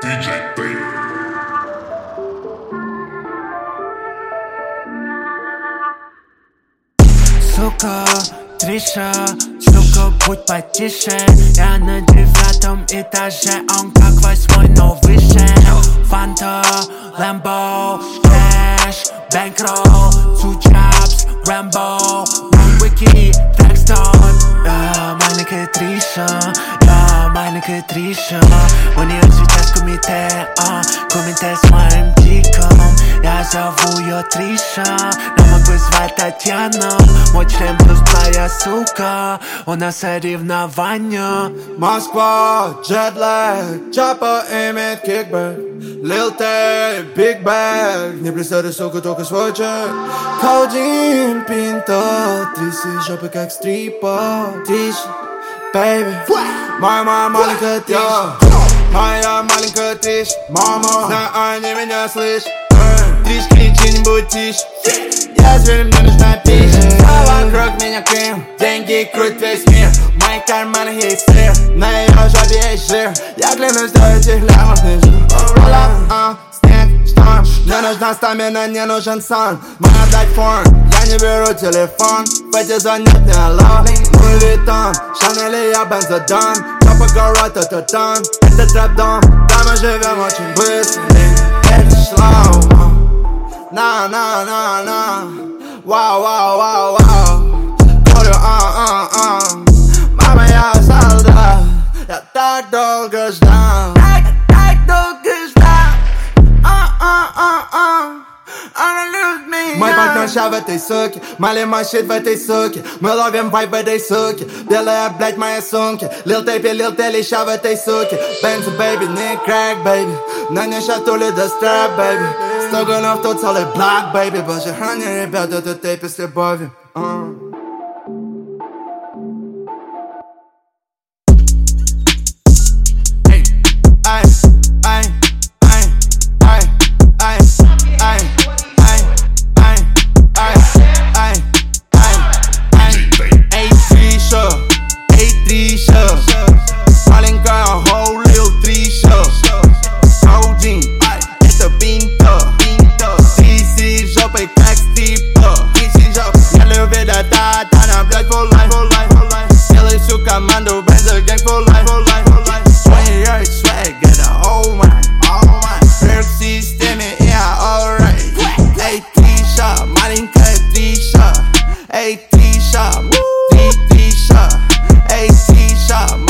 DJ Baby. Сука, Триша, сука, будь потише. Я на 9-м этаже, он как 8-й, но выше. Фанта, Лэмбо, кэш, бэнкролл, two jobs, Рэмбо, one wiki, Blackstone. Я маленькая Триша, я маленькая Триша. У нее сейчас комитет с моим диком. Я зову ее Триша, но могу звать Татьяна. Мой член плюс твоя сука, у нас соревнования. Москва, джетлэг, чапа имеет кикбэк. Lil Tay, Big Bag, не представляй, сука, только свой чек. Каудин, пинта, тряси жопы как стрипа. Тише, baby, моя маленькая Триша. Моя маленькая Триша, мама, знаю, они меня слышат. Триш, кричи, не будь тише. Я зверь, мне нужна пища. А вокруг меня крем, деньги крутят весь мир. В моих карманах есть сыр, на ее жопе есть жир. Я клянусь, до этих лямов не жир. Снег, шторм, мне нужна стамина, не нужен сон. Моя дать форм, я не беру телефон. В эти звонят мне алло. Луи Виттон, Шанель, я Бензодон. Папа город, это тон, это трэп-дом. Да, мы живем очень быстро, это slow. На, вау, вау, вау, вау. Говорю, мама, я солдат. Я так долго ждал. Так долго ждал. Она любит меня. Мой партнер ща в этой суке. Малима щит в этой суке. Мы ловим вайб в этой суке. Белая, блядь, моя сумки. Lil Tay, ща в этой суке. Бензи, baby, не crack, baby. На ней ща тули до стрэп, baby. Стуганов тут целый блок, baby. Боже, храни, ребята, этот тейп с любовью. Команду Benzo gang for life, 28 swag, get the whole mind. Perk системе, yeah, alright. Эй, Триша, маленькая Триша. Эй, Триша, Триша. Эй, Триша.